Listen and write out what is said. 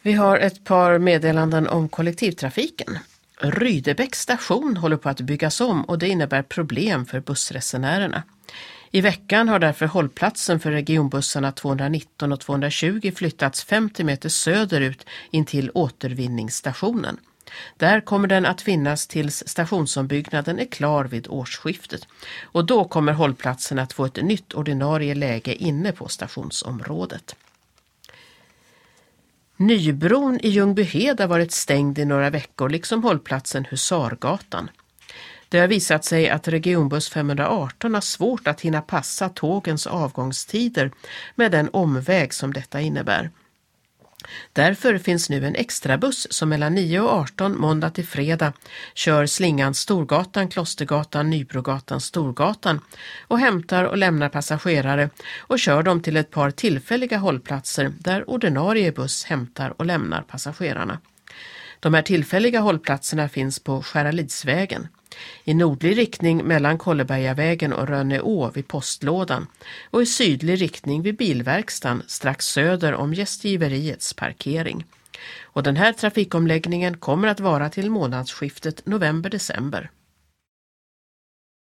Vi har ett par meddelanden om kollektivtrafiken. Rydebäcks station håller på att byggas om och det innebär problem för bussresenärerna. I veckan har därför hållplatsen för regionbussarna 219 och 220 flyttats 50 meter söderut in till återvinningsstationen. Där kommer den att finnas tills stationsombyggnaden är klar vid årsskiftet. Och då kommer hållplatsen att få ett nytt ordinarie läge inne på stationsområdet. Nybron i Ljungbyhed har varit stängd i några veckor liksom hållplatsen Husargatan. Det har visat sig att regionbuss 518 har svårt att hinna passa tågens avgångstider med den omväg som detta innebär. Därför finns nu en extrabuss som mellan 9 och 18 måndag till fredag kör slingan Storgatan, Klostergatan, Nybrogatan, Storgatan och hämtar och lämnar passagerare och kör dem till ett par tillfälliga hållplatser där ordinarie buss hämtar och lämnar passagerarna. De här tillfälliga hållplatserna finns på Skäralidsvägen, i nordlig riktning mellan Kollebergavägen och Rönneå vid postlådan och i sydlig riktning vid bilverkstan strax söder om gästgiveriets parkering. Och den här trafikomläggningen kommer att vara till månadsskiftet november-december.